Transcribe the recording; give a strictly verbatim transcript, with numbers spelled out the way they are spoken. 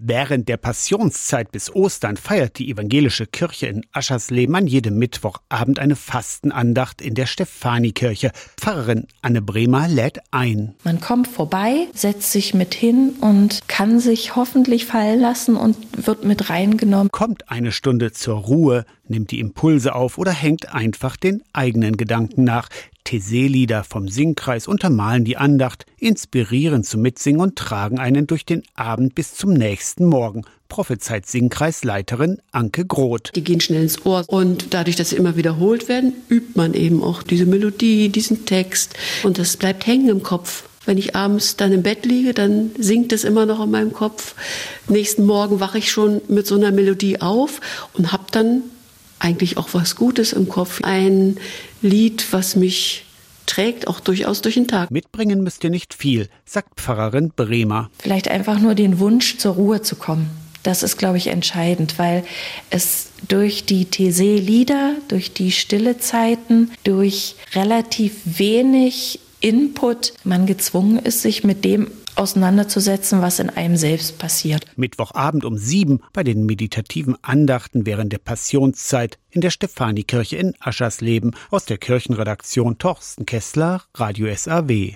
Während der Passionszeit bis Ostern feiert die evangelische Kirche in Aschersleben an jedem Mittwochabend eine Fastenandacht in der Stephanikirche. Pfarrerin Anne Bremer lädt ein. Man kommt vorbei, setzt sich mit hin und kann sich hoffentlich fallen lassen und wird mit reingenommen. Kommt eine Stunde zur Ruhe, nimmt die Impulse auf oder hängt einfach den eigenen Gedanken nach. Taizé-Lieder vom Singkreis untermalen die Andacht, inspirieren zum Mitsingen und tragen einen durch den Abend bis zum nächsten Morgen, prophezeit Singkreisleiterin Anke Groth. Die gehen schnell ins Ohr und dadurch, dass sie immer wiederholt werden, übt man eben auch diese Melodie, diesen Text und das bleibt hängen im Kopf. Wenn ich abends dann im Bett liege, dann singt es immer noch in meinem Kopf. Nächsten Morgen wache ich schon mit so einer Melodie auf und habe dann eigentlich auch was Gutes im Kopf. Ein Lied, was mich trägt, auch durchaus durch den Tag. Mitbringen müsst ihr nicht viel, sagt Pfarrerin Bremer. Vielleicht einfach nur den Wunsch, zur Ruhe zu kommen. Das ist, glaube ich, entscheidend, weil es durch die Taizé-Lieder, durch die stille Zeiten, durch relativ wenig Input man gezwungen ist, sich mit dem auseinanderzusetzen, was in einem selbst passiert. Mittwochabend um sieben bei den meditativen Andachten während der Passionszeit in der Stephanikirche in Aschersleben. Aus der Kirchenredaktion Thorsten Kessler, Radio S A W.